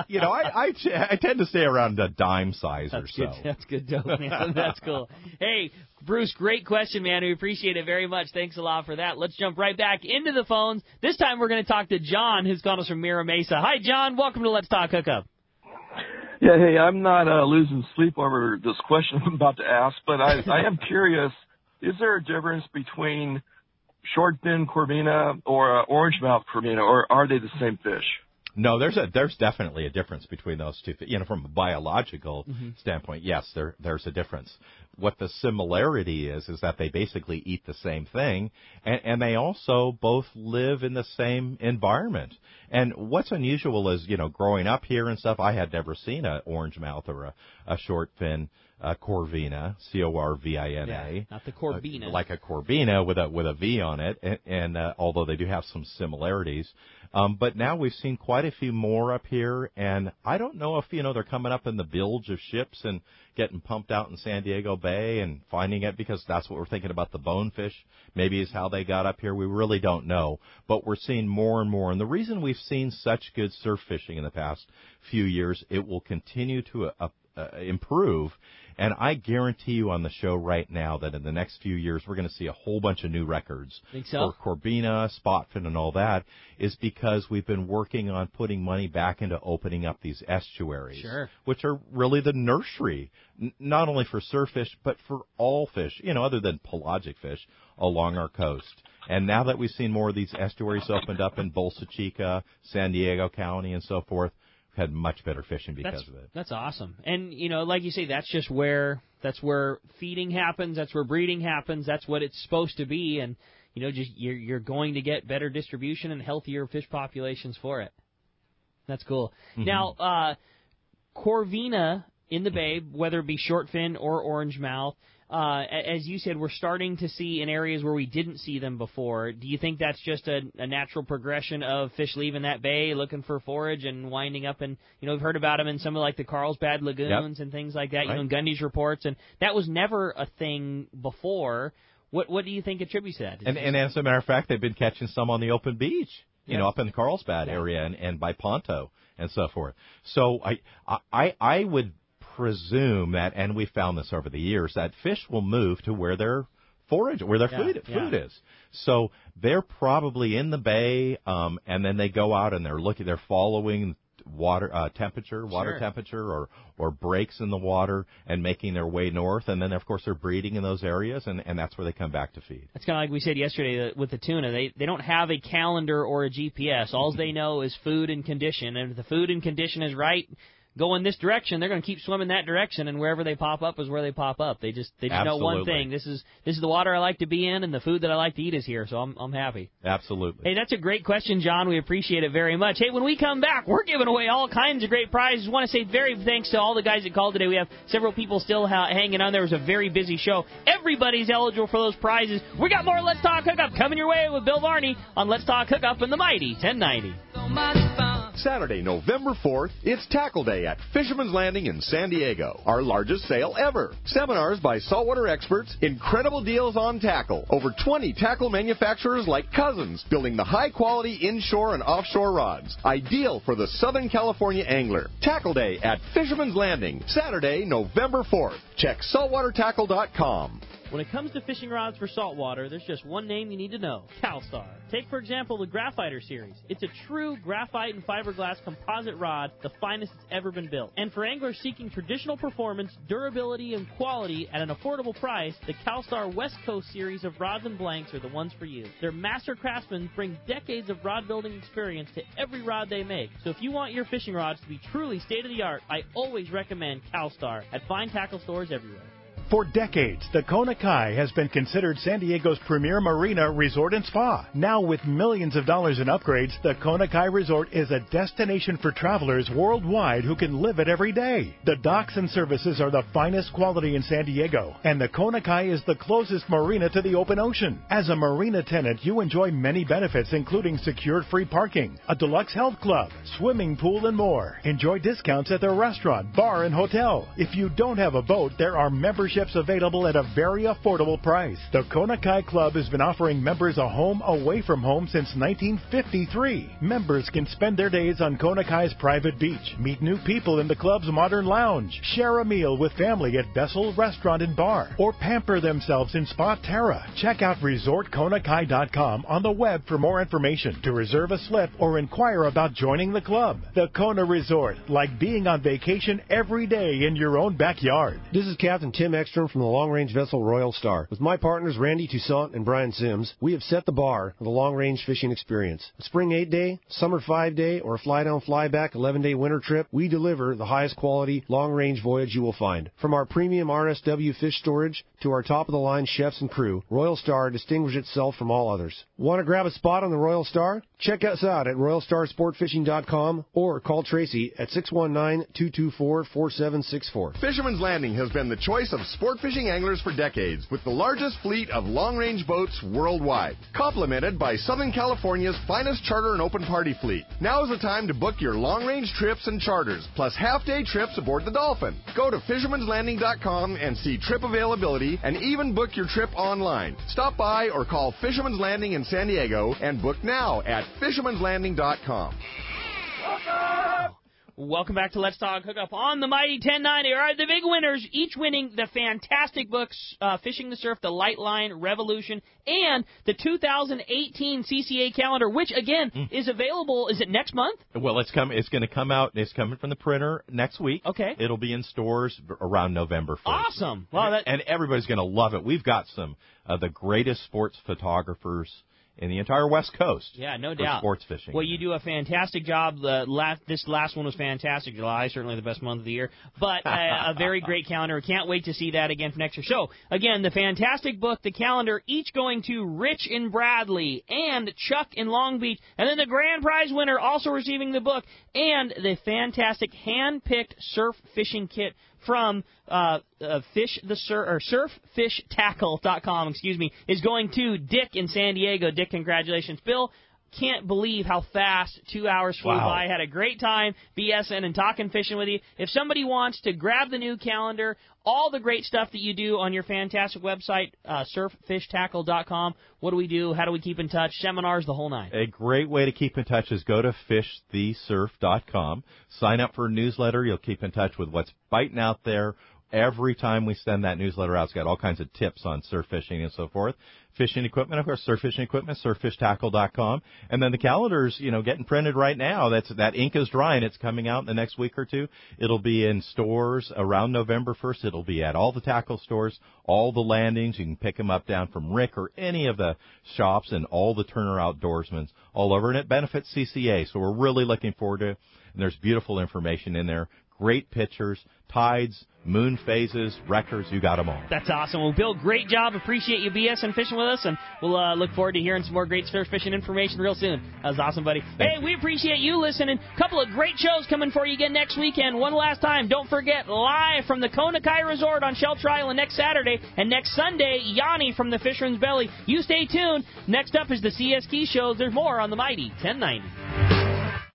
I tend to stay around a dime size or so. That's good dope, man. That's cool. Hey, Bruce, great question, man. We appreciate it very much. Thanks a lot for that. Let's jump right back into the phones. This time we're going to talk to John, who's calling us from Mira Mesa. Hi, John. Welcome to Let's Talk Hookup. Yeah, hey, I'm not losing sleep over this question I'm about to ask, but I am curious, is there a difference between short fin Corvina or orangemouth Corvina, or are they the same fish? No, there's definitely a difference between those two. From a biological standpoint, yes, there's a difference. what the similarity is that they basically eat the same thing, and they also both live in the same environment. And what's unusual is, growing up here and stuff, I had never seen an orangemouth or a short fin corvina, Corvina. Yeah, not the Corvina. Like a Corvina with a V on it, and although they do have some similarities. But now we've seen quite a few more up here, and I don't know if, they're coming up in the bilge of ships and getting pumped out in San Diego Bay and finding it, because that's what we're thinking about the bonefish, maybe is how they got up here. We really don't know, but we're seeing more and more. And the reason we've seen such good surf fishing in the past few years, it will continue to improve. And I guarantee you on the show right now that in the next few years we're going to see a whole bunch of new records. Think so? For Corvina, spotfin, and all that, is because we've been working on putting money back into opening up these estuaries, sure, which are really the nursery, not only for surf fish, but for all fish, other than pelagic fish along our coast. And now that we've seen more of these estuaries opened up in Bolsa Chica, San Diego County, and so forth, had much better fishing because of it. That's awesome. And, like you say, that's where feeding happens, that's where breeding happens, that's what it's supposed to be, and, you're going to get better distribution and healthier fish populations for it. That's cool. Mm-hmm. Now, Corvina in the Bay, whether it be shortfin or orangemouth, as you said, we're starting to see in areas where we didn't see them before. Do you think that's just a natural progression of fish leaving that bay, looking for forage and winding up in, we've heard about them in some of like the Carlsbad lagoons and things like that, right. In Gundy's reports, and that was never a thing before. What do you think attributes to that? And as a matter of fact, they've been catching some on the open beach, up in the Carlsbad area and by Ponto and so forth. So I would presume that, and we found this over the years, that fish will move to where their food is. So they're probably in the bay, and then they go out and they're following water temperature or breaks in the water and making their way north, and then of course they're breeding in those areas, and that's where they come back to feed. It's kind of like we said yesterday with the tuna. They don't have a calendar or a GPS. All they know is food and condition, and if the food and condition is right, go in this direction, they're going to keep swimming that direction, and wherever they pop up is where they pop up. They just know one thing. This is the water I like to be in, and the food that I like to eat is here, so I'm happy. Absolutely. Hey, that's a great question, John. We appreciate it very much. Hey, when we come back, we're giving away all kinds of great prizes. Want to say very thanks to all the guys that called today. We have several people still hanging on. There was a very busy show. Everybody's eligible for those prizes. We got more Let's Talk Hookup coming your way with Bill Varney on Let's Talk Hookup in the Mighty 1090. Saturday, November 4th, it's Tackle Day at Fisherman's Landing in San Diego. Our largest sale ever. Seminars by saltwater experts, incredible deals on tackle. Over 20 tackle manufacturers like Cousins, building the high-quality inshore and offshore rods. Ideal for the Southern California angler. Tackle Day at Fisherman's Landing, Saturday, November 4th. Check saltwatertackle.com. When it comes to fishing rods for saltwater, there's just one name you need to know, CalStar. Take, for example, the Graphiter series. It's a true graphite and fiberglass composite rod, the finest it's ever been built. And for anglers seeking traditional performance, durability, and quality at an affordable price, the CalStar West Coast series of rods and blanks are the ones for you. Their master craftsmen bring decades of rod building experience to every rod they make. So if you want your fishing rods to be truly state-of-the-art, I always recommend CalStar at fine tackle stores everywhere. For decades, the Kona Kai has been considered San Diego's premier marina resort and spa. Now, with millions of dollars in upgrades, the Kona Kai Resort is a destination for travelers worldwide who can live it every day. The docks and services are the finest quality in San Diego, and the Kona Kai is the closest marina to the open ocean. As a marina tenant, you enjoy many benefits, including secured free parking, a deluxe health club, swimming pool, and more. Enjoy discounts at their restaurant, bar, and hotel. If you don't have a boat, there are memberships available at a very affordable price. The Kona Kai Club has been offering members a home away from home since 1953. Members can spend their days on Kona Kai's private beach, meet new people in the club's modern lounge, share a meal with family at Bessel Restaurant and Bar, or pamper themselves in Spa Terra. Check out ResortKonakai.com on the web for more information, to reserve a slip, or inquire about joining the club. The Kona Resort, like being on vacation every day in your own backyard. This is Captain Tim Extra Bergstrom from the long-range vessel Royal Star. With my partners Randy Toussaint and Brian Sims, we have set the bar for the long-range fishing experience. A spring 8-day, summer 5-day, or a fly-down, fly-back 11-day winter trip, we deliver the highest quality long-range voyage you will find. From our premium RSW fish storage to our top-of-the-line chefs and crew, Royal Star distinguishes itself from all others. Want to grab a spot on the Royal Star? Check us out at RoyalStarSportFishing.com or call Tracy at 619-224-4764. Fisherman's Landing has been the choice of sport fishing anglers for decades, with the largest fleet of long-range boats worldwide, complemented by Southern California's finest charter and open party fleet. Now is the time to book your long-range trips and charters, plus half-day trips aboard the Dolphin. Go to Fisherman'sLanding.com and see trip availability, and even book your trip online. Stop by or call Fisherman's Landing in San Diego and book now at Fisherman'sLanding.com. Welcome back to Let's Talk Hookup on the Mighty 1090. All right, the big winners, each winning the fantastic books, Fishing the Surf, The Light Line Revolution, and the 2018 CCA calendar, which, again, is available, is it next month? Well, it's going to come out. It's coming from the printer next week. Okay. It'll be in stores around November 1st. Awesome. Well, and everybody's going to love it. We've got some of the greatest sports photographers in the entire West Coast. Yeah, no for doubt. Sports fishing. Well, you do a fantastic job. This last one was fantastic. July, certainly the best month of the year. But a very great calendar. Can't wait to see that again for next year. So, again, the fantastic book, the calendar, each going to Rich in Bradley and Chuck in Long Beach. And then the grand prize winner also receiving the book and the fantastic hand-picked surf fishing kit from surffishtackle.com, is going to Dick in San Diego. Dick, congratulations. Bill, can't believe how fast 2 hours flew by. Had a great time BSing and talking fishing with you. If somebody wants to grab the new calendar, all the great stuff that you do on your fantastic website, surffishtackle.com, what do we do? How do we keep in touch? Seminars, the whole nine. A great way to keep in touch is go to fishthesurf.com. Sign up for a newsletter. You'll keep in touch with what's biting out there. Every time we send that newsletter out, it's got all kinds of tips on surf fishing and so forth. Fishing equipment, of course, surf fishing equipment, surffishtackle.com. And then the calendar's, getting printed right now. That ink is drying. It's coming out in the next week or two. It'll be in stores around November 1st. It'll be at all the tackle stores, all the landings. You can pick them up down from Rick or any of the shops and all the Turner Outdoorsmen all over. And it benefits CCA. So we're really looking forward to it. And there's beautiful information in there. Great pictures, tides, moon phases, records, you got them all. That's awesome. Well, Bill, great job. Appreciate you BSing fishing with us, and we'll look forward to hearing some more great surf fishing information real soon. That was awesome, buddy. Hey, we appreciate you listening. A couple of great shows coming for you again next weekend. One last time, don't forget, live from the Kona Kai Resort on Shelter Island next Saturday, and next Sunday, Yanni from the Fisherman's Belly. You stay tuned. Next up is the CS Key Show. There's more on the Mighty 1090.